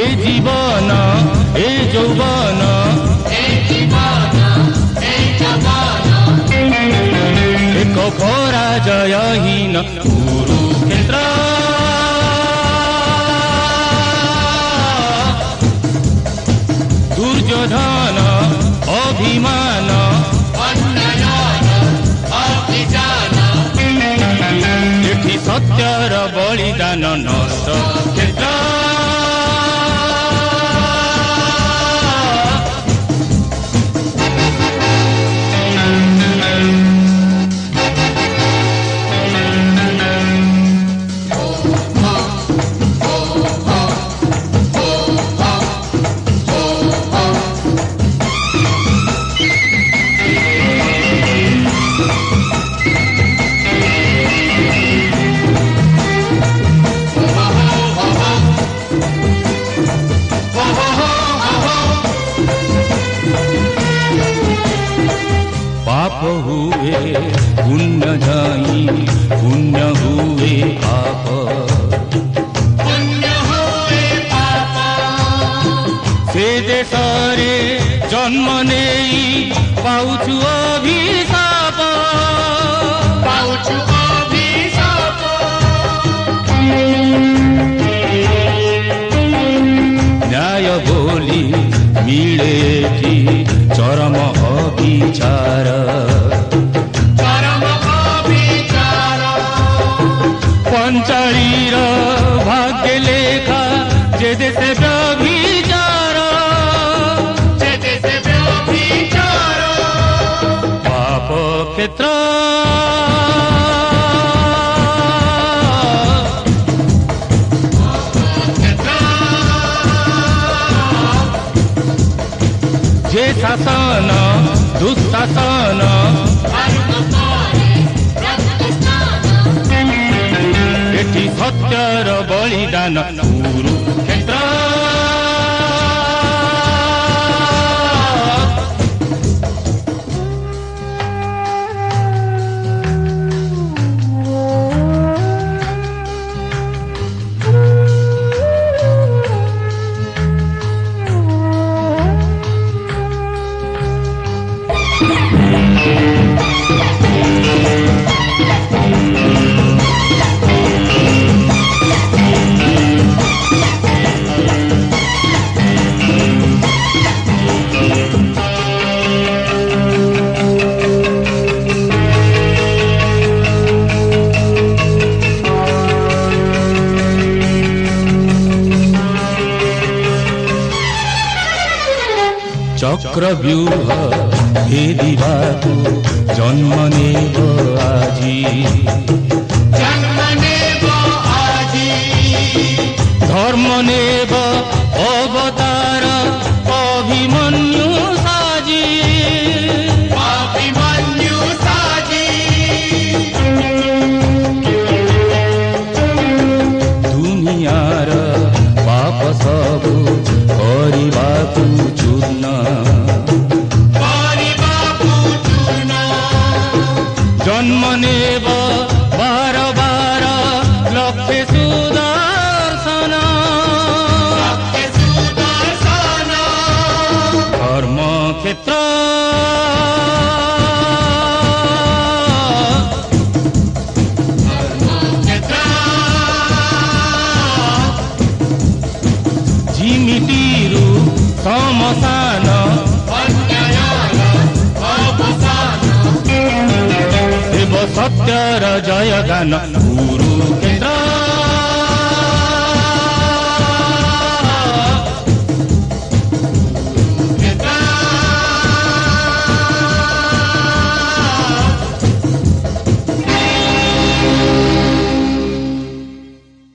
जीवन ए यौवन एक पराजयहीन कुरुक्षेत्र दुर्योधन अभिमान एठी सत्यर बलिदान नष्ट क्षेत्र हुए पुण्य जाई पुण्य हुए पाप से देशरे जन्म नहीं पाउछु अभिशाप न्याय बोली मिले कि चरम अभिचार पंचालीर भाग्य लेखा जे देशे व्यभिचार पाप क्षेत्र जे शासन दुशासन एठी सत्यर बलिदान कुरुक्षेत्र चक्रव्यूह भेदिबाको जन्म नेब आजी धर्म नेब अवतार अभिमन्यु साजी दुनियार पाप सबु करिबाकु चूर्ण जन्म नेब बार बार लक्ष्य सुदर्शन धर्म क्षेत्र जिमितिरु समसान सत्यर जय गान गुरु